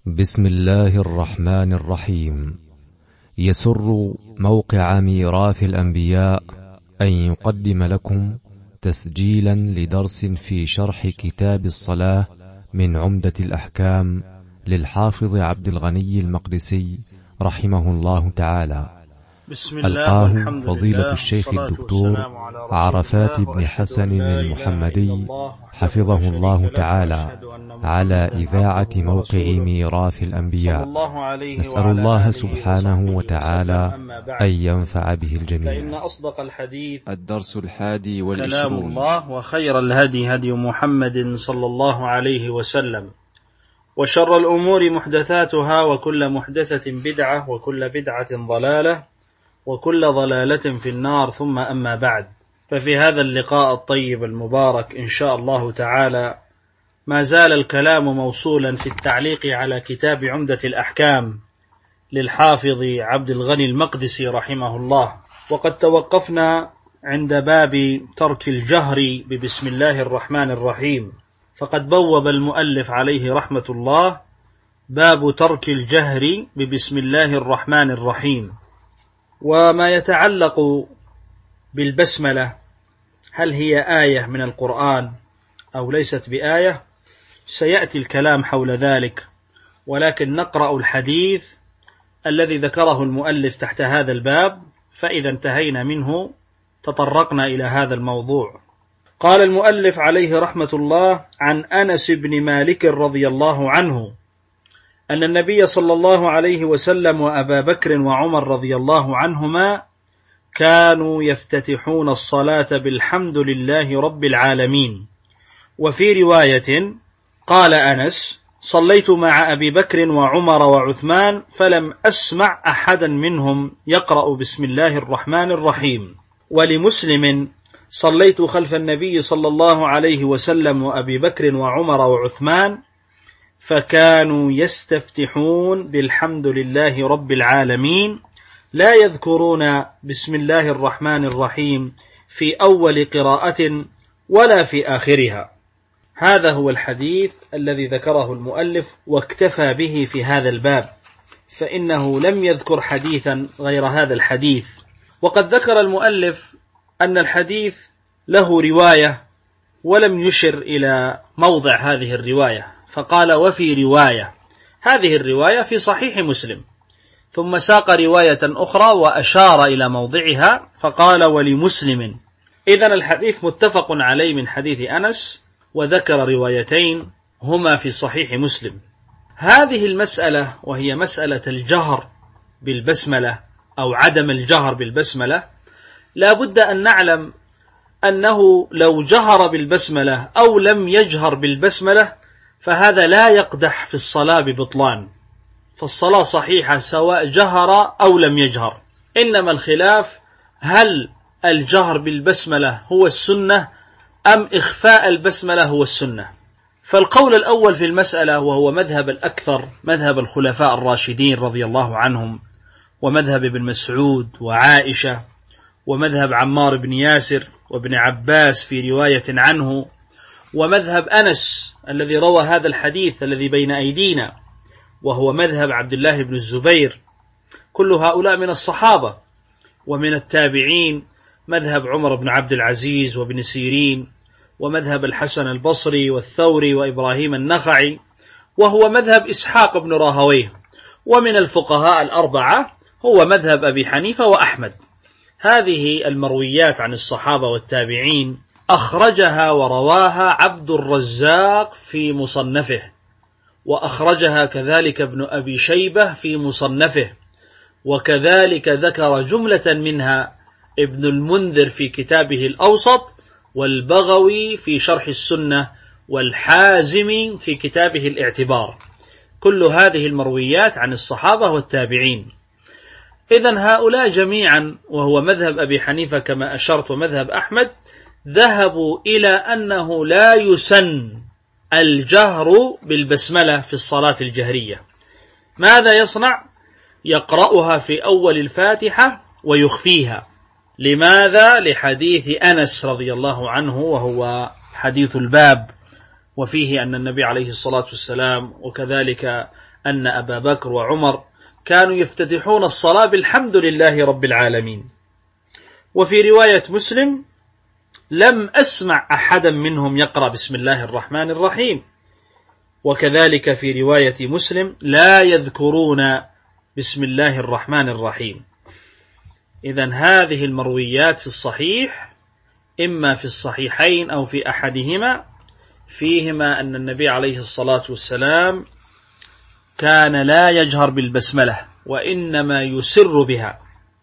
بسم الله الرحمن الرحيم. يسر موقع ميراث الأنبياء أن يقدم لكم تسجيلا لدرس في شرح كتاب الصلاة من عمدة الأحكام للحافظ عبد الغني المقدسي رحمه الله تعالى. ألقاه فضيلة الشيخ الدكتور عرفات بن حسن المحمدي حفظه الله تعالى على إذاعة موقع ميراث الأنبياء. نسأل الله سبحانه وتعالى أن ينفع به الجميع. فإن أصدق الحديث الدرس 21 كلام الله، وخير الهدي هدي محمد صلى الله عليه وسلم، وشر الأمور محدثاتها، وكل محدثة بدعة، وكل بدعة ضلالة، وكل ضلالة في النار. ثم أما بعد، ففي هذا اللقاء الطيب المبارك إن شاء الله تعالى ما زال الكلام موصولا في التعليق على كتاب عمدة الأحكام للحافظ عبد الغني المقدسي رحمه الله، وقد توقفنا عند باب ترك الجهر ببسم الله الرحمن الرحيم. فقد بوب المؤلف عليه رحمة الله باب ترك الجهر ببسم الله الرحمن الرحيم. وما يتعلق بالبسملة، هل هي آية من القرآن أو ليست بآية؟ سيأتي الكلام حول ذلك، ولكن نقرأ الحديث الذي ذكره المؤلف تحت هذا الباب، فإذا انتهينا منه تطرقنا إلى هذا الموضوع. قال المؤلف عليه رحمة الله: عن أنس بن مالك رضي الله عنه أن النبي صلى الله عليه وسلم وأبا بكر وعمر رضي الله عنهما كانوا يفتتحون الصلاة بالحمد لله رب العالمين. وفي رواية قال أنس: صليت مع أبي بكر وعمر وعثمان فلم أسمع أحدا منهم يقرأ بسم الله الرحمن الرحيم. ولمسلم: صليت خلف النبي صلى الله عليه وسلم وأبي بكر وعمر وعثمان فكانوا يستفتحون بالحمد لله رب العالمين، لا يذكرون بسم الله الرحمن الرحيم في أول قراءة ولا في آخرها. هذا هو الحديث الذي ذكره المؤلف، واكتفى به في هذا الباب، فإنه لم يذكر حديثا غير هذا الحديث. وقد ذكر المؤلف أن الحديث له رواية ولم يشر إلى موضع هذه الرواية، فقال: وفي رواية. هذه الرواية في صحيح مسلم، ثم ساق رواية أخرى وأشار إلى موضعها فقال: ولمسلم. إذن الحديث متفق عليه من حديث أنس، وذكر روايتين هما في صحيح مسلم. هذه المسألة، وهي مسألة الجهر بالبسملة أو عدم الجهر بالبسملة، لا بد أن نعلم أنه لو جهر بالبسملة أو لم يجهر بالبسملة فهذا لا يقدح في الصلاة ببطلان، فالصلاة صحيحة سواء جهر أو لم يجهر. إنما الخلاف هل الجهر بالبسملة هو السنة أم إخفاء البسملة هو السنة. فالقول الأول في المسألة، وهو مذهب الأكثر، مذهب الخلفاء الراشدين رضي الله عنهم، ومذهب ابن مسعود وعائشة، ومذهب عمار بن ياسر وابن عباس في رواية عنه، ومذهب أنس الذي روى هذا الحديث الذي بين أيدينا، وهو مذهب عبد الله بن الزبير. كل هؤلاء من الصحابة. ومن التابعين مذهب عمر بن عبد العزيز وابن سيرين، ومذهب الحسن البصري والثوري وإبراهيم النخعي، وهو مذهب إسحاق بن راهويه. ومن الفقهاء الأربعة هو مذهب أبي حنيفة وأحمد. هذه المرويات عن الصحابة والتابعين أخرجها ورواها عبد الرزاق في مصنفه، وأخرجها كذلك ابن أبي شيبة في مصنفه، وكذلك ذكر جملة منها ابن المنذر في كتابه الأوسط، والبغوي في شرح السنة، والحازمي في كتابه الاعتبار. كل هذه المرويات عن الصحابة والتابعين. إذن هؤلاء جميعا، وهو مذهب أبي حنيفة كما أشرت ومذهب أحمد، ذهبوا إلى أنه لا يسن الجهر بالبسملة في الصلاة الجهرية. ماذا يصنع؟ يقرأها في أول الفاتحة ويخفيها. لماذا؟ لحديث أنس رضي الله عنه، وهو حديث الباب، وفيه أن النبي عليه الصلاة والسلام وكذلك أن أبا بكر وعمر كانوا يفتتحون الصلاة بالحمد لله رب العالمين. وفي رواية مسلم: لم أسمع أحدا منهم يقرأ بسم الله الرحمن الرحيم. وكذلك في رواية مسلم: لا يذكرون بسم الله الرحمن الرحيم. إذن هذه المرويات في الصحيح، إما في الصحيحين أو في أحدهما، فيهما أن النبي عليه الصلاة والسلام كان لا يجهر بالبسملة وإنما يسر بها.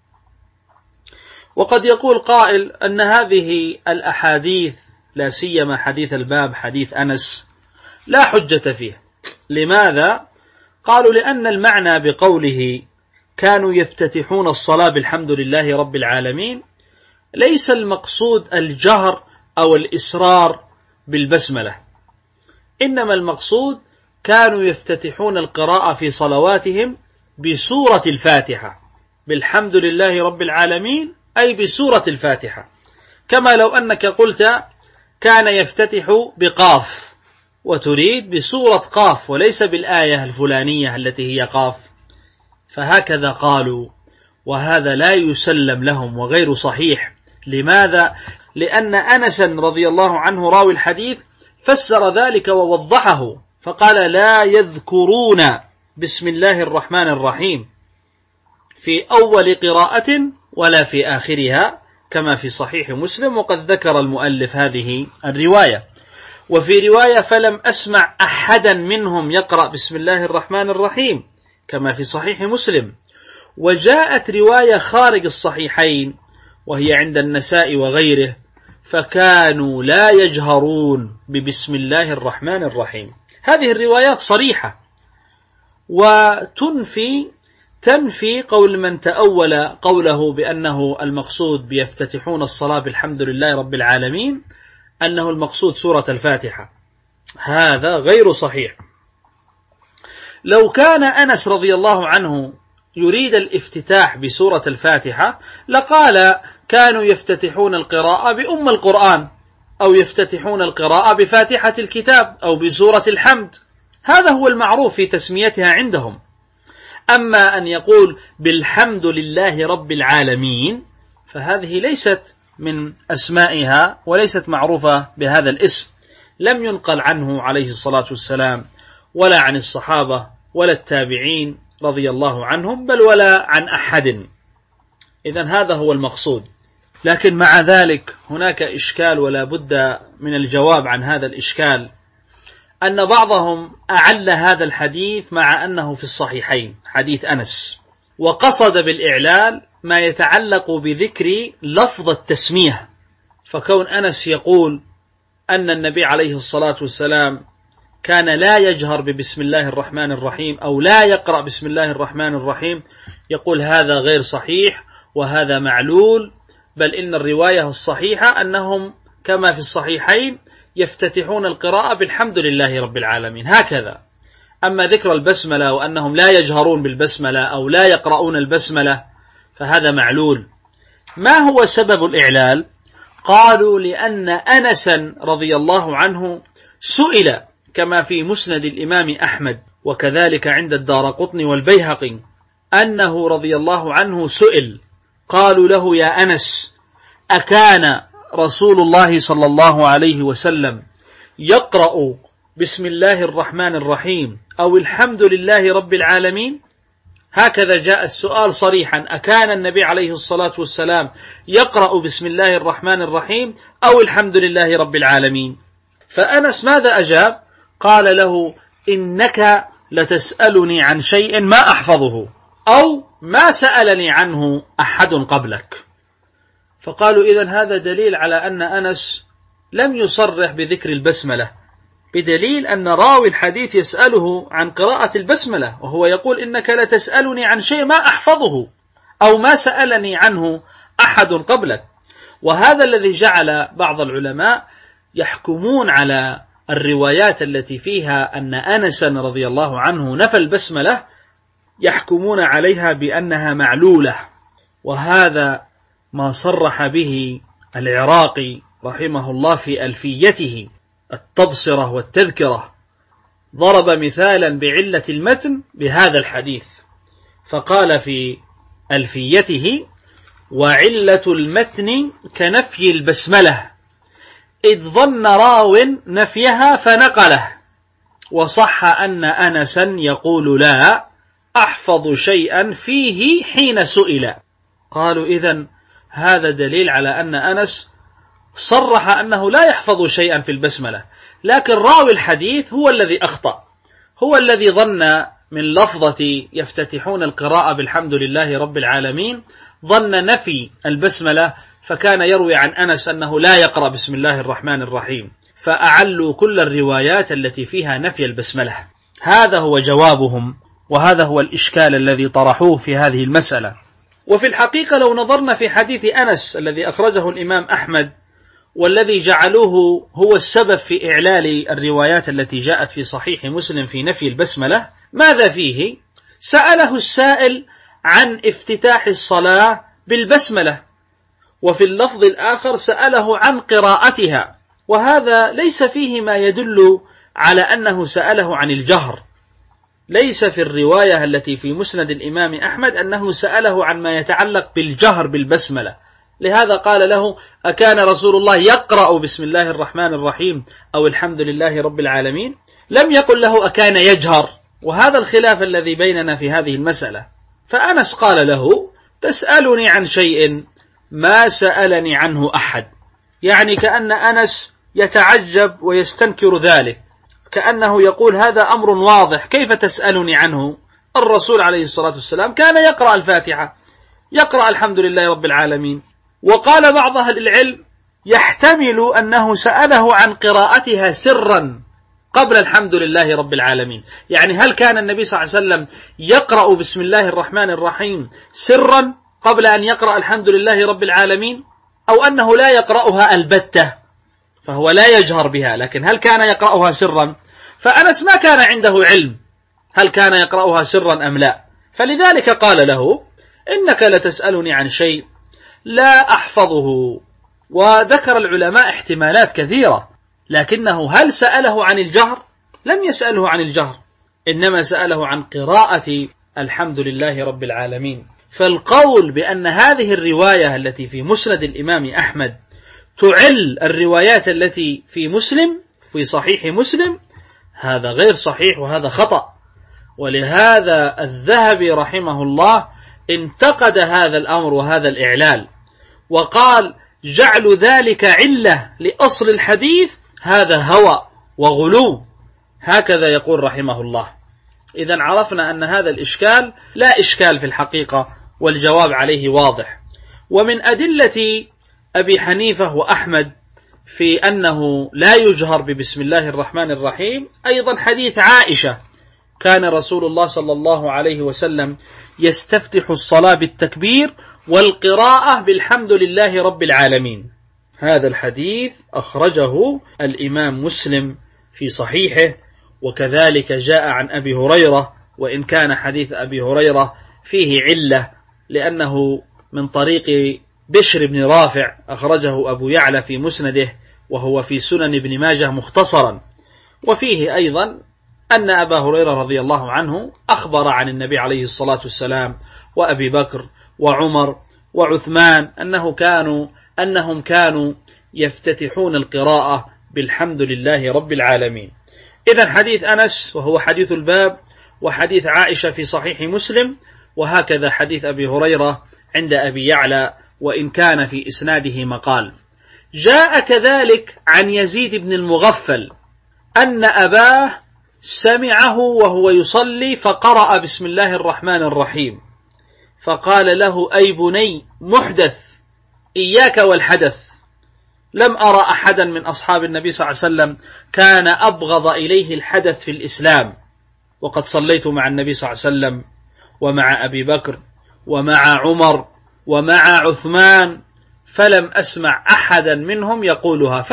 وقد يقول قائل أن هذه الأحاديث، لا سيما حديث الباب حديث أنس، لا حجة فيه. لماذا؟ قالوا: لأن المعنى بقوله كانوا يفتتحون الصلاة بالحمد لله رب العالمين ليس المقصود الجهر أو الإسرار بالبسملة، إنما المقصود كانوا يفتتحون القراءة في صلواتهم بسورة الفاتحة، بالحمد لله رب العالمين أي بسورة الفاتحة. كما لو أنك قلت كان يفتتح بقاف وتريد بسورة قاف وليس بالآية الفلانية التي هي قاف. فهكذا قالوا، وهذا لا يسلم لهم وغير صحيح. لماذا؟ لأن أنسا رضي الله عنه راوي الحديث فسر ذلك ووضحه، فقال: لا يذكرون بسم الله الرحمن الرحيم في أول قراءة ولا في آخرها، كما في صحيح مسلم. وقد ذكر المؤلف هذه الرواية. وفي رواية: فلم أسمع أحدا منهم يقرأ بسم الله الرحمن الرحيم، كما في صحيح مسلم. وجاءت رواية خارج الصحيحين وهي عند النساء وغيره: فكانوا لا يجهرون ببسم الله الرحمن الرحيم. هذه الروايات صريحة تنفي قول من تأول قوله بأنه المقصود بيفتتحون الصلاة بالحمد لله رب العالمين أنه المقصود سورة الفاتحة. هذا غير صحيح. لو كان أنس رضي الله عنه يريد الافتتاح بسورة الفاتحة لقال: كانوا يفتتحون القراءة بأم القرآن، أو يفتتحون القراءة بفاتحة الكتاب، أو بسورة الحمد. هذا هو المعروف في تسميتها عندهم. أما أن يقول بالحمد لله رب العالمين فهذه ليست من أسمائها وليست معروفة بهذا الاسم، لم ينقل عنه عليه الصلاة والسلام ولا عن الصحابة ولا التابعين رضي الله عنهم، بل ولا عن أحد. إذن هذا هو المقصود. لكن مع ذلك هناك إشكال ولا بد من الجواب عن هذا الإشكال، أن بعضهم أعل هذا الحديث مع أنه في الصحيحين حديث أنس، وقصد بالإعلال ما يتعلق بذكر لفظ التسمية. فكون أنس يقول أن النبي عليه الصلاة والسلام كان لا يجهر ببسم الله الرحمن الرحيم أو لا يقرأ بسم الله الرحمن الرحيم، يقول هذا غير صحيح وهذا معلول، بل إن الرواية الصحيحة أنهم كما في الصحيحين يفتتحون القراءة بالحمد لله رب العالمين هكذا. أما ذكر البسملة وأنهم لا يجهرون بالبسملة أو لا يقرؤون البسملة فهذا معلول. ما هو سبب الإعلال؟ قالوا: لأن أنسا رضي الله عنه سئل، كما في مسند الإمام أحمد وكذلك عند الدارقطني والبيهقي، أنه رضي الله عنه سئل، قالوا له: يا أنس، أكان رسول الله صلى الله عليه وسلم يقرأ بسم الله الرحمن الرحيم أو الحمد لله رب العالمين؟ هكذا جاء السؤال صريحا: أكان النبي عليه الصلاة والسلام يقرأ بسم الله الرحمن الرحيم أو الحمد لله رب العالمين؟ فأنس ماذا أجاب؟ قال له: إنك لتسألني عن شيء ما أحفظه أو ما سألني عنه أحد قبلك. فقالوا: إذن هذا دليل على أن أنس لم يصرح بذكر البسملة، بدليل أن راوي الحديث يسأله عن قراءة البسملة وهو يقول: إنك لتسألني عن شيء ما أحفظه أو ما سألني عنه أحد قبلك. وهذا الذي جعل بعض العلماء يحكمون على الروايات التي فيها أن أنسا رضي الله عنه نفى البسملة، يحكمون عليها بأنها معلولة. وهذا ما صرح به العراقي رحمه الله في ألفيته التبصرة والتذكرة، ضرب مثالا بعلة المتن بهذا الحديث، فقال في ألفيته: وعلة المتن كنفي البسملة، إذ ظن راو نفيها فنقله، وصح أن أنسا يقول لا أحفظ شيئا فيه حين سئل. قالوا إذن هذا دليل على أن أنس صرح أنه لا يحفظ شيئا في البسملة، لكن راوي الحديث هو الذي أخطأ، هو الذي ظن من لفظة يفتتحون القراءة بالحمد لله رب العالمين ظن نفي البسملة، فكان يروي عن أنس أنه لا يقرأ بسم الله الرحمن الرحيم، فأعلوا كل الروايات التي فيها نفي البسملة. هذا هو جوابهم، وهذا هو الإشكال الذي طرحوه في هذه المسألة. وفي الحقيقة لو نظرنا في حديث أنس الذي أخرجه الإمام أحمد، والذي جعلوه هو السبب في إعلال الروايات التي جاءت في صحيح مسلم في نفي البسملة، ماذا فيه؟ سأله السائل عن افتتاح الصلاة بالبسملة، وفي اللفظ الآخر سأله عن قراءتها، وهذا ليس فيه ما يدل على أنه سأله عن الجهر. ليس في الرواية التي في مسند الإمام أحمد أنه سأله عن ما يتعلق بالجهر بالبسملة، لهذا قال له: أكان رسول الله يقرأ بسم الله الرحمن الرحيم أو الحمد لله رب العالمين؟ لم يقل له أكان يجهر، وهذا الخلاف الذي بيننا في هذه المسألة. فأنس قال له: تسألني عن شيء ما سألني عنه أحد، يعني كأن أنس يتعجب ويستنكر ذلك، كأنه يقول هذا أمر واضح كيف تسألني عنه؟ الرسول عليه الصلاة والسلام كان يقرأ الفاتحة، يقرأ الحمد لله رب العالمين. وقال بعض أهل العلم يحتمل أنه سأله عن قراءتها سرا قبل الحمد لله رب العالمين، يعني هل كان النبي صلى الله عليه وسلم يقرأ بسم الله الرحمن الرحيم سرا قبل أن يقرأ الحمد لله رب العالمين، أو أنه لا يقرأها البتة فهو لا يجهر بها، لكن هل كان يقرأها سرا؟ فأنس ما كان عنده علم هل كان يقرأها سرا أم لا، فلذلك قال له: إنك لتسألني عن شيء لا أحفظه. وذكر العلماء احتمالات كثيرة، لكنه هل سأله عن الجهر؟ لم يسأله عن الجهر، إنما سأله عن قراءة الحمد لله رب العالمين. فالقول بأن هذه الرواية التي في مسند الإمام أحمد تعل الروايات التي في مسلم في صحيح مسلم هذا غير صحيح، وهذا خطأ. ولهذا الذهبي رحمه الله انتقد هذا الأمر وهذا الإعلال، وقال: جعل ذلك علة لأصل الحديث هذا هوى وغلو، هكذا يقول رحمه الله. إذن عرفنا أن هذا الإشكال لا إشكال في الحقيقة، والجواب عليه واضح. ومن أدلة أبي حنيفة وأحمد في أنه لا يجهر ببسم الله الرحمن الرحيم أيضا حديث عائشة: كان رسول الله صلى الله عليه وسلم يستفتح الصلاة بالتكبير والقراءة بالحمد لله رب العالمين. هذا الحديث أخرجه الإمام مسلم في صحيحه، وكذلك جاء عن أبي هريرة، وإن كان حديث أبي هريرة فيه علة لأنه من طريق بشر بن رافع، أخرجه أبو يعلى في مسنده، وهو في سنن ابن ماجه مختصرا. وفيه أيضا أن أبا هريرة رضي الله عنه أخبر عن النبي عليه الصلاة والسلام وأبي بكر وعمر وعثمان أنهم كانوا يفتتحون القراءة بالحمد لله رب العالمين. إذن حديث أنس وهو حديث الباب، وحديث عائشة في صحيح مسلم، وهكذا حديث أبي هريرة عند أبي يعلى، وإن كان في إسناده مقال. جاء كذلك عن يزيد بن المغفل أن أباه سمعه وهو يصلي فقرأ بسم الله الرحمن الرحيم، فقال له: أي بني محدث، إياك والحدث. لم أرى أحدا من أصحاب النبي صلى الله عليه وسلم كان أبغض إليه الحدث في الإسلام، وقد صليت مع النبي صلى الله عليه وسلم ومع أبي بكر ومع عمر ومع عثمان، فلم أسمع أحدا منهم يقولها،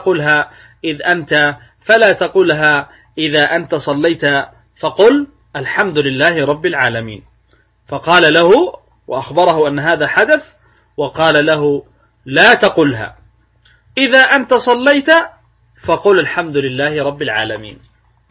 فلا تقلها إذا أنت صليت، فقل الحمد لله رب العالمين. فقال له وأخبره أن هذا حدث، وقال له: لا تقلها، إذا أنت صليت فقل الحمد لله رب العالمين.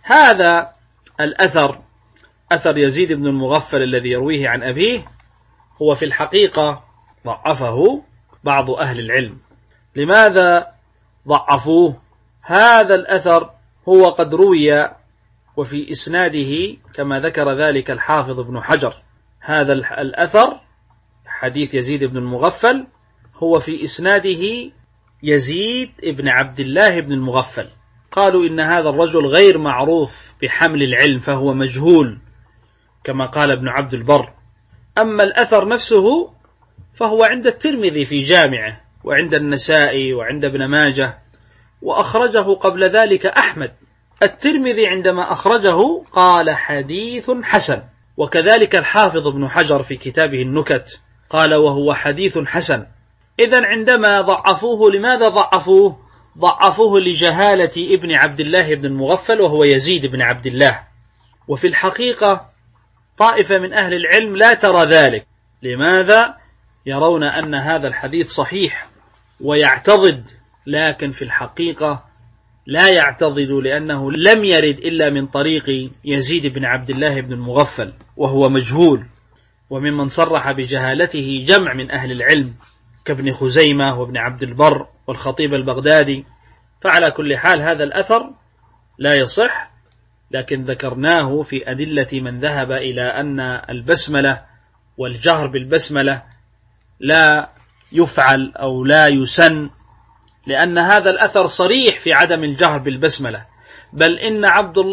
هذا الأثر أثر يزيد بن المغفل الذي يرويه عن أبيه هو في الحقيقة ضعفه بعض أهل العلم. لماذا ضعفوه؟ هذا الأثر هو قد روي وفي إسناده كما ذكر ذلك الحافظ ابن حجر، هذا الأثر حديث يزيد بن المغفل هو في إسناده يزيد بن عبد الله بن المغفل. قالوا إن هذا الرجل غير معروف بحمل العلم فهو مجهول كما قال ابن عبد البر. أما الأثر نفسه فهو عند الترمذي في جامعه وعند النسائي وعند ابن ماجه، وأخرجه قبل ذلك أحمد. الترمذي عندما أخرجه قال حديث حسن، وكذلك الحافظ ابن حجر في كتابه النكت قال وهو حديث حسن. إذن عندما ضعفوه لماذا ضعفوه؟ ضعفوه لجهالة ابن عبد الله بن المغفل وهو يزيد بن عبد الله. وفي الحقيقة طائفة من أهل العلم لا ترى ذلك. لماذا؟ يرون أن هذا الحديث صحيح ويعتضد، لكن في الحقيقة لا يعتضد لأنه لم يرد إلا من طريق يزيد بن عبد الله بن المغفل وهو مجهول. وممن صرح بجهالته جمع من أهل العلم كابن خزيمة وابن عبد البر والخطيب البغدادي. فعلى كل حال هذا الأثر لا يصح، لكن ذكرناه في أدلة من ذهب إلى أن البسملة والجهر بالبسملة لا يفعل أو لا يسن، لأن هذا الأثر صريح في عدم الجهر بالبسملة. بل إن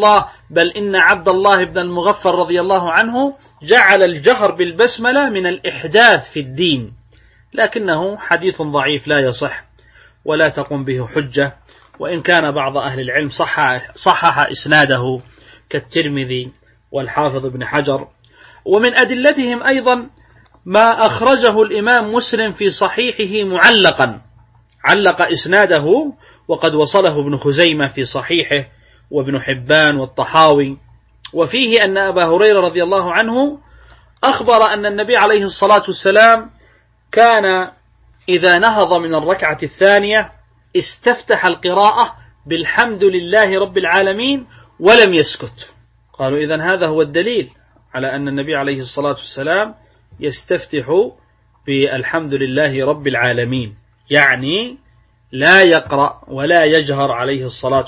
عبد الله بن المغفل رضي الله عنه جعل الجهر بالبسملة من الإحداث في الدين، لكنه حديث ضعيف لا يصح ولا تقوم به حجة، وإن كان بعض أهل العلم صحح إسناده كالترمذي والحافظ ابن حجر. ومن أدلتهم أيضا ما أخرجه الإمام مسلم في صحيحه معلقا، علق إسناده وقد وصله ابن خزيمة في صحيحه وابن حبان والطحاوي، وفيه أن أبا هريرة رضي الله عنه أخبر أن النبي عليه الصلاة والسلام كان إذا نهض من الركعة الثانية استفتح القراءة بالحمد لله رب العالمين ولم يسكت. قالوا إذن هذا هو الدليل على أن النبي عليه الصلاة والسلام يستفتح بالحمد لله رب العالمين، يعني لا يقرأ ولا يجهر عليه الصلاة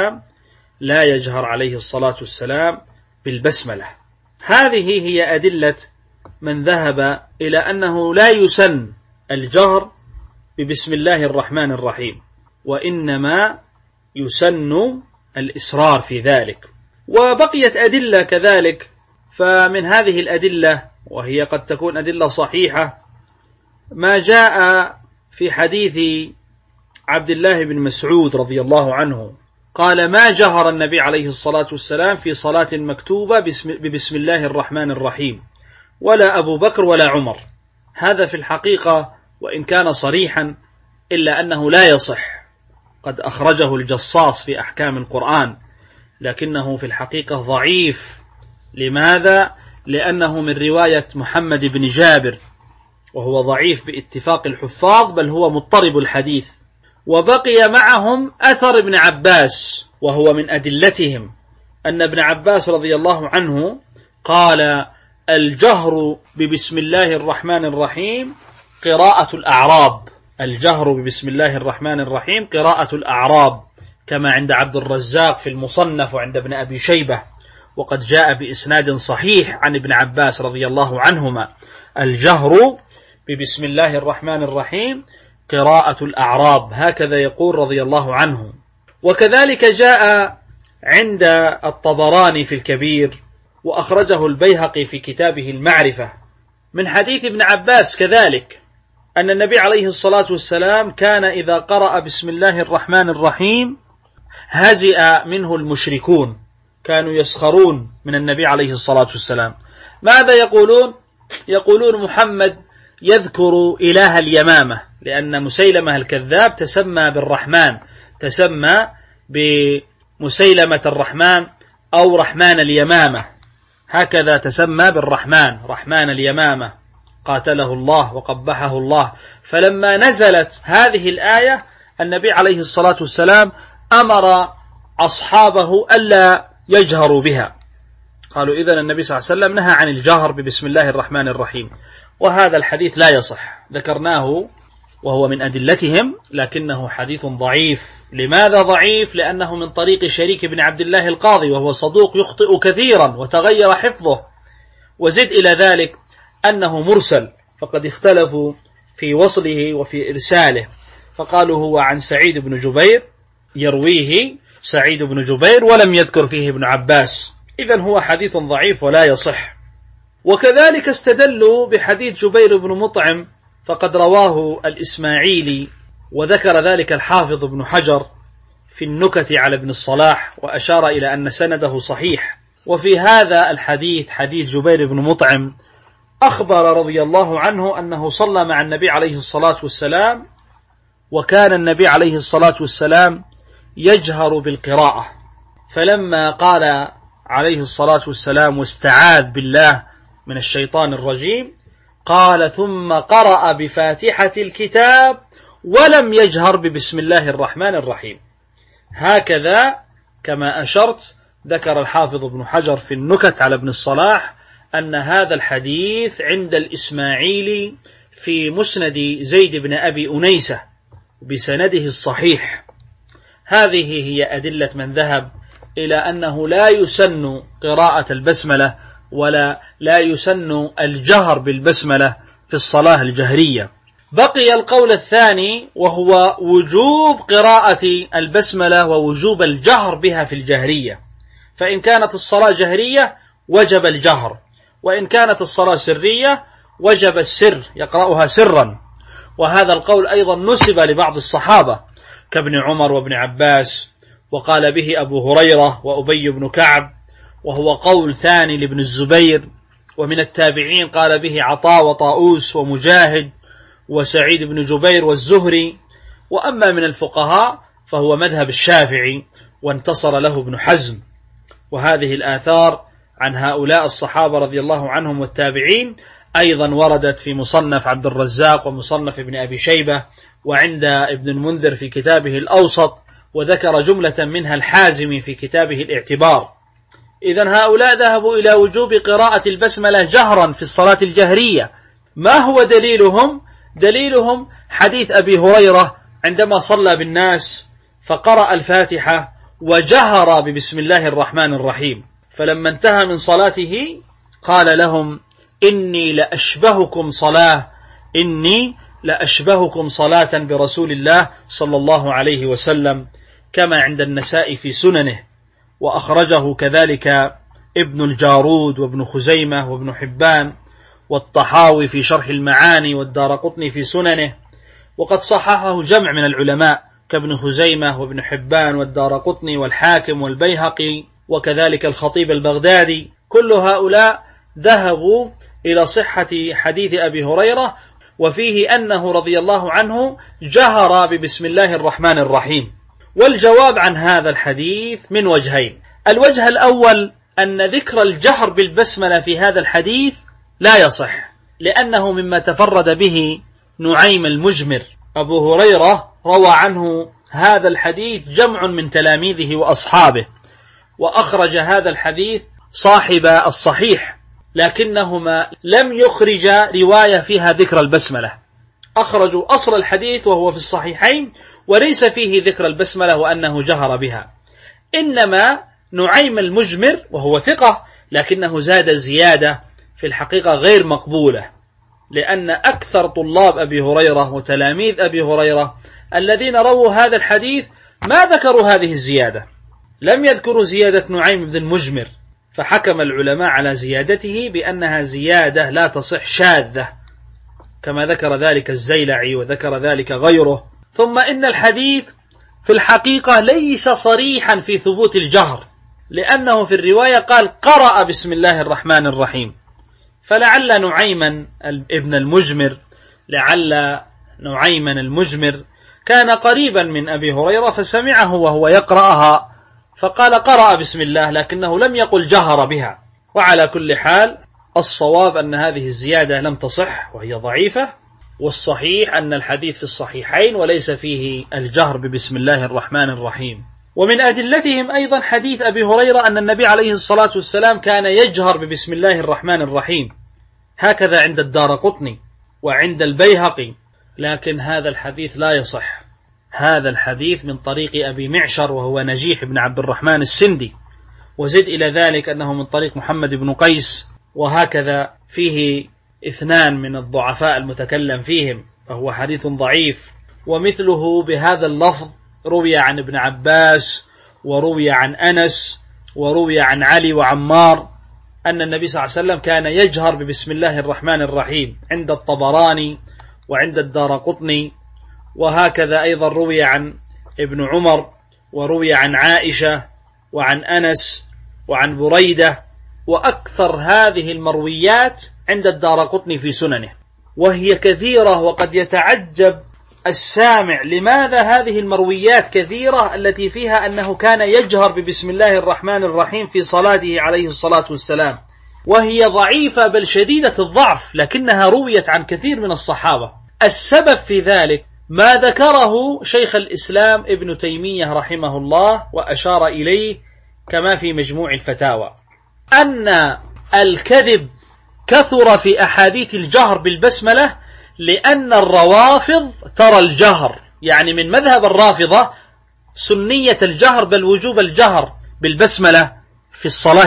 والسلام بالبسملة. هذه هي أدلة من ذهب إلى أنه لا يسن الجهر ببسم الله الرحمن الرحيم، وإنما يسن الإصرار في ذلك. وبقيت أدلة كذلك، فمن هذه الأدلة وهي قد تكون أدلة صحيحة ما جاء في حديث عبد الله بن مسعود رضي الله عنه قال ما جهر النبي عليه الصلاة والسلام في صلاة مكتوبة ببسم الله الرحمن الرحيم ولا أبو بكر ولا عمر. هذا في الحقيقة وإن كان صريحا إلا أنه لا يصح، قد أخرجه الجصاص في أحكام القرآن، لكنه في الحقيقة ضعيف. لماذا؟ لأنه من رواية محمد بن جابر، وهو ضعيف باتفاق الحفاظ، بل هو مضطرب الحديث. وبقي معهم أثر ابن عباس، وهو من أدلتهم أن ابن عباس رضي الله عنه قال الجهر ببسم الله الرحمن الرحيم قراءة الأعراب، الجهر ببسم الله الرحمن الرحيم قراءة الأعراب، كما عند عبد الرزاق في المصنف وعند ابن أبي شيبة، وقد جاء بإسناد صحيح عن ابن عباس رضي الله عنهما الجهر ببسم الله الرحمن الرحيم قراءة الأعراب، هكذا يقول رضي الله عنه. وكذلك جاء عند الطبراني في الكبير، وأخرجه البيهقي في كتابه المعرفة من حديث ابن عباس كذلك أن النبي عليه الصلاة والسلام كان إذا قرأ بسم الله الرحمن الرحيم هزئ منه المشركون، كانوا يسخرون من النبي عليه الصلاة والسلام. ماذا يقولون؟ يقولون محمد يذكر إله اليمامة، لأن مسيلمة الكذاب تسمى بالرحمن، تسمى بمسيلمة الرحمن أو رحمن اليمامة، هكذا تسمى بالرحمن، رحمن اليمامة قاتله الله وقبحه الله. فلما نزلت هذه الآية النبي عليه الصلاة والسلام أمر أصحابه ألا يجهر بها. قالوا إذن النبي صلى الله عليه وسلم نهى عن الجهر ببسم الله الرحمن الرحيم، وهذا الحديث لا يصح، ذكرناه وهو من أدلتهم، لكنه حديث ضعيف. لماذا ضعيف؟ لأنه من طريق شريك بن عبد الله القاضي، وهو صدوق يخطئ كثيرا وتغير حفظه، وزد إلى ذلك أنه مرسل، فقد اختلفوا في وصله وفي إرساله، فقالوا هو عن سعيد بن جبير، يرويه سعيد بن جبير ولم يذكر فيه ابن عباس، إذن هو حديث ضعيف ولا يصح. وكذلك استدلوا بحديث جبير بن مطعم، فقد رواه الإسماعيلي، وذكر ذلك الحافظ ابن حجر في النكت على ابن الصلاح، وأشار إلى أن سنده صحيح. وفي هذا الحديث، حديث جبير بن مطعم، أخبر رضي الله عنه أنه صلى مع النبي عليه الصلاة والسلام، وكان النبي عليه الصلاة والسلام يجهر بالقراءة، فلما قال عليه الصلاة والسلام واستعاذ بالله من الشيطان الرجيم، قال ثم قرأ بفاتحة الكتاب ولم يجهر ببسم الله الرحمن الرحيم. هكذا كما أشرت ذكر الحافظ ابن حجر في النكت على ابن الصلاح أن هذا الحديث عند الإسماعيلي في مسند زيد بن أبي أنيسة بسنده الصحيح. هذه هي أدلة من ذهب إلى أنه لا يسن قراءة البسملة ولا يسن الجهر بالبسملة في الصلاة الجهرية. بقي القول الثاني، وهو وجوب قراءة البسملة ووجوب الجهر بها في الجهرية، فإن كانت الصلاة جهرية وجب الجهر، وإن كانت الصلاة سرية وجب السر، يقرأها سرا. وهذا القول أيضا نسب لبعض الصحابة كابن عمر وابن عباس، وقال به أبو هريرة وأبي بن كعب، وهو قول ثاني لابن الزبير. ومن التابعين قال به عطاء وطاؤوس ومجاهد وسعيد بن جبير والزهري. وأما من الفقهاء فهو مذهب الشافعي، وانتصر له ابن حزم. وهذه الآثار عن هؤلاء الصحابة رضي الله عنهم والتابعين أيضا وردت في مصنف عبد الرزاق ومصنف ابن أبي شيبة، وعند ابن المنذر في كتابه الأوسط، وذكر جملة منها الحازمي في كتابه الاعتبار. إذن هؤلاء ذهبوا إلى وجوب قراءة البسملة جهرا في الصلاة الجهرية. ما هو دليلهم؟ دليلهم حديث أبي هريرة عندما صلى بالناس فقرأ الفاتحة وجهر ببسم الله الرحمن الرحيم، فلما انتهى من صلاته قال لهم إني لأشبهكم صلاة برسول الله صلى الله عليه وسلم، كما عند النساء في سننه، وأخرجه كذلك ابن الجارود وابن خزيمة وابن حبان والطحاوي في شرح المعاني والدارقطني في سننه، وقد صححه جمع من العلماء كابن خزيمة وابن حبان والدارقطني والحاكم والبيهقي، وكذلك الخطيب البغدادي. كل هؤلاء ذهبوا إلى صحة حديث أبي هريرة، وفيه أنه رضي الله عنه جهر ببسم الله الرحمن الرحيم. والجواب عن هذا الحديث من وجهين. الوجه الأول أن ذكر الجهر بالبسملة في هذا الحديث لا يصح، لأنه مما تفرد به نعيم المجمر. أبو هريرة روى عنه هذا الحديث جمع من تلاميذه وأصحابه، وأخرج هذا الحديث صاحب الصحيح، لكنهما لم يخرج رواية فيها ذكر البسملة. أخرجوا أصل الحديث وهو في الصحيحين وليس فيه ذكر البسملة وأنه جهر بها، إنما نعيم المجمر وهو ثقة لكنه زاد زيادة في الحقيقة غير مقبولة، لأن أكثر طلاب أبي هريرة وتلاميذ أبي هريرة الذين رووا هذا الحديث ما ذكروا هذه الزيادة، لم يذكروا زيادة نعيم بن المجمر، فحكم العلماء على زيادته بأنها زيادة لا تصح، شاذة، كما ذكر ذلك الزيلعي وذكر ذلك غيره. ثم إن الحديث في الحقيقة ليس صريحا في ثبوت الجهر، لأنه في الرواية قال قرأ بسم الله الرحمن الرحيم، فلعل نعيما ابن المجمر المجمر كان قريبا من أبي هريرة فسمعه وهو يقرأها فقال قرأ بسم الله، لكنه لم يقل جهر بها. وعلى كل حال الصواب أن هذه الزيادة لم تصح وهي ضعيفة، والصحيح أن الحديث في الصحيحين وليس فيه الجهر ببسم الله الرحمن الرحيم. ومن أدلتهم أيضا حديث أبي هريرة أن النبي عليه الصلاة والسلام كان يجهر ببسم الله الرحمن الرحيم، هكذا عند الدارقطني وعند البيهقي، لكن هذا الحديث لا يصح. هذا الحديث من طريق أبي معشر وهو نجيح بن عبد الرحمن السندي، وزد إلى ذلك أنه من طريق محمد بن قيس، وهكذا فيه 2 من الضعفاء المتكلم فيهم، فهو حديث ضعيف. ومثله بهذا اللفظ روي عن ابن عباس وروي عن أنس وروي عن علي وعمار أن النبي صلى الله عليه وسلم كان يجهر ببسم الله الرحمن الرحيم عند الطبراني وعند الدارقطني، وهكذا أيضا روي عن ابن عمر وروي عن عائشة وعن أنس وعن بريدة، وأكثر هذه المرويات عند الدارقطني في سننه، وهي كثيرة. وقد يتعجب السامع لماذا هذه المرويات كثيرة التي فيها أنه كان يجهر ببسم الله الرحمن الرحيم في صلاته عليه الصلاة والسلام، وهي ضعيفة بل شديدة الضعف، لكنها رويت عن كثير من الصحابة. السبب في ذلك ما ذكره شيخ الإسلام ابن تيمية رحمه الله وأشار إليه كما في مجموع الفتاوى، أن الكذب كثر في أحاديث الجهر بالبسملة، لأن الروافض ترى الجهر، يعني من مذهب الرافضة سنية الجهر بل وجوب الجهر بالبسملة في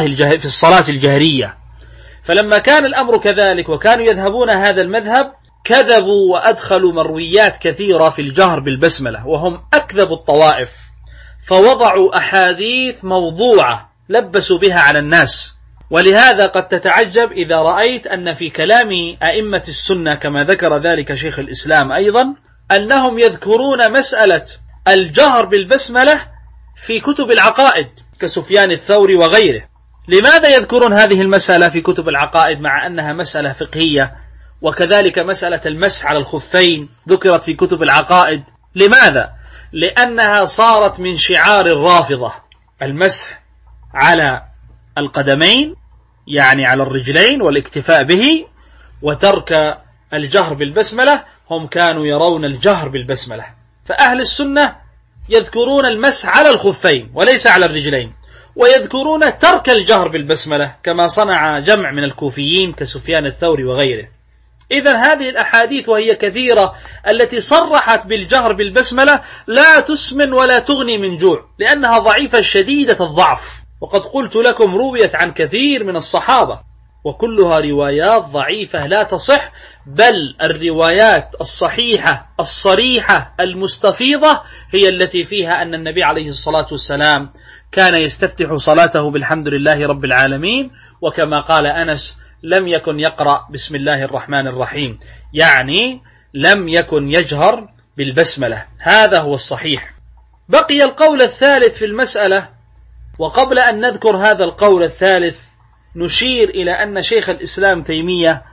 الصلاة الجهرية. فلما كان الأمر كذلك وكانوا يذهبون هذا المذهب كذبوا وأدخلوا مرويات كثيرة في الجهر بالبسملة، وهم أكذب الطوائف، فوضعوا أحاديث موضوعة لبسوا بها على الناس. ولهذا قد تتعجب إذا رأيت أن في كلام أئمة السنة كما ذكر ذلك شيخ الإسلام أيضا أنهم يذكرون مسألة الجهر بالبسملة في كتب العقائد كسفيان الثوري وغيره. لماذا يذكرون هذه المسألة في كتب العقائد مع أنها مسألة فقهية؟ وكذلك مسألة المسح على الخفين ذكرت في كتب العقائد. لماذا؟ لأنها صارت من شعار الرافضة، المسح على القدمين يعني على الرجلين والاكتفاء به، وترك الجهر بالبسملة. هم كانوا يرون الجهر بالبسملة، فأهل السنة يذكرون المسح على الخفين وليس على الرجلين، ويذكرون ترك الجهر بالبسملة كما صنع جمع من الكوفيين كسفيان الثوري وغيره. إذن هذه الأحاديث وهي كثيرة التي صرحت بالجهر بالبسملة لا تسمن ولا تغني من جوع، لأنها ضعيفة شديدة الضعف. وقد قلت لكم رويت عن كثير من الصحابة، وكلها روايات ضعيفة لا تصح، بل الروايات الصحيحة الصريحة المستفيضة هي التي فيها أن النبي عليه الصلاة والسلام كان يستفتح صلاته بالحمد لله رب العالمين، وكما قال أنس لم يكن يقرأ بسم الله الرحمن الرحيم، يعني لم يكن يجهر بالبسملة. هذا هو الصحيح. بقي القول الثالث في المسألة، وقبل أن نذكر هذا القول الثالث نشير إلى أن شيخ الإسلام تيمية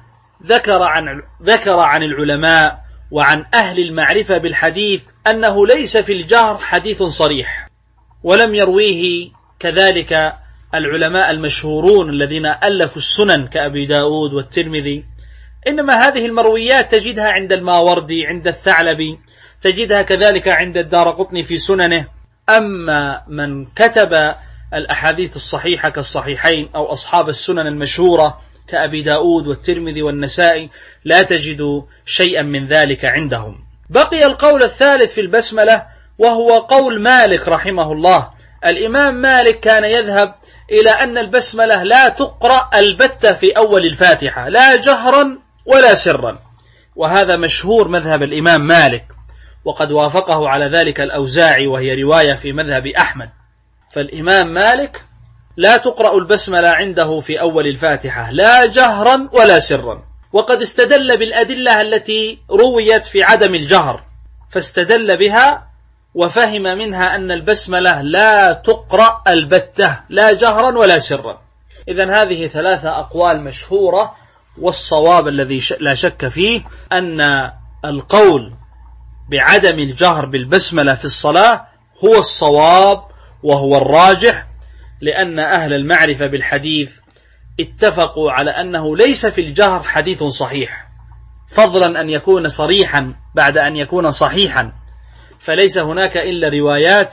ذكر عن العلماء وعن أهل المعرفة بالحديث أنه ليس في الجهر حديث صريح، ولم يرويه كذلك العلماء المشهورون الذين ألفوا السنن كأبي داود والترمذي، إنما هذه المرويات تجدها عند الماوردي، عند الثعلبي، تجدها كذلك عند الدارقطني في سننه. أما من كتب الأحاديث الصحيحة كالصحيحين أو أصحاب السنن المشهورة كأبي داود والترمذي والنسائي لا تجد شيئا من ذلك عندهم. بقي القول الثالث في البسملة، وهو قول مالك رحمه الله. الإمام مالك كان يذهب إلى أن البسملة لا تقرأ البتة في أول الفاتحة، لا جهرا ولا سرا، وهذا مشهور مذهب الإمام مالك، وقد وافقه على ذلك الأوزاعي، وهي رواية في مذهب أحمد. فالإمام مالك لا تقرأ البسملة عنده في أول الفاتحة لا جهرا ولا سرا، وقد استدل بالأدلة التي رويت في عدم الجهر، فاستدل بها وفهم منها أن البسملة لا تقرأ البتة لا جهرا ولا سرا. إذن هذه 3 أقوال مشهورة، والصواب الذي لا شك فيه أن القول بعدم الجهر بالبسملة في الصلاة هو الصواب وهو الراجح، لأن أهل المعرفة بالحديث اتفقوا على أنه ليس في الجهر حديث صحيح، فضلا أن يكون صريحا بعد أن يكون صحيحا، فليس هناك إلا روايات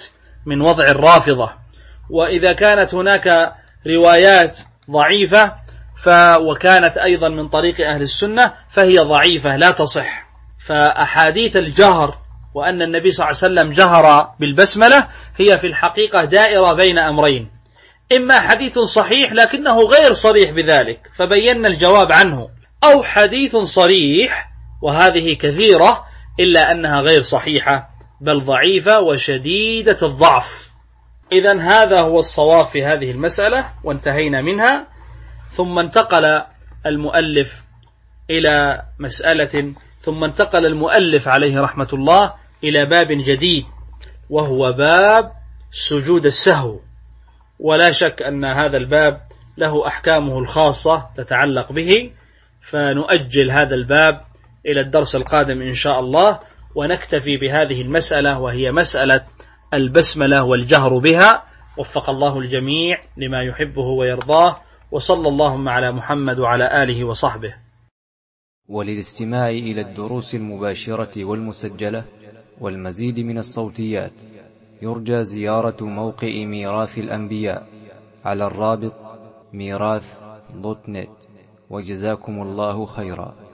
من وضع الرافضة. وإذا كانت هناك روايات ضعيفة وكانت أيضا من طريق أهل السنة فهي ضعيفة لا تصح. فأحاديث الجهر وأن النبي صلى الله عليه وسلم جهر بالبسملة هي في الحقيقة دائرة بين أمرين: إما حديث صحيح لكنه غير صريح بذلك فبينا الجواب عنه، أو حديث صريح وهذه كثيرة إلا أنها غير صحيحة بل ضعيفة وشديدة الضعف. إذن هذا هو الصواب في هذه المسألة وانتهينا منها. ثم انتقل المؤلف إلى مسألة، ثم انتقل المؤلف عليه رحمة الله إلى باب جديد وهو باب سجود السهو. ولا شك أن هذا الباب له أحكامه الخاصة تتعلق به، فنؤجل هذا الباب إلى الدرس القادم إن شاء الله، ونكتفي بهذه المسألة وهي مسألة البسملة والجهر بها. وفق الله الجميع لما يحبه ويرضاه، وصلى اللهم على محمد وعلى آله وصحبه. وللاستماع إلى الدروس المباشرة والمسجلة والمزيد من الصوتيات يرجى زيارة موقع ميراث الأنبياء على الرابط ميراث.net. وجزاكم الله خيرا.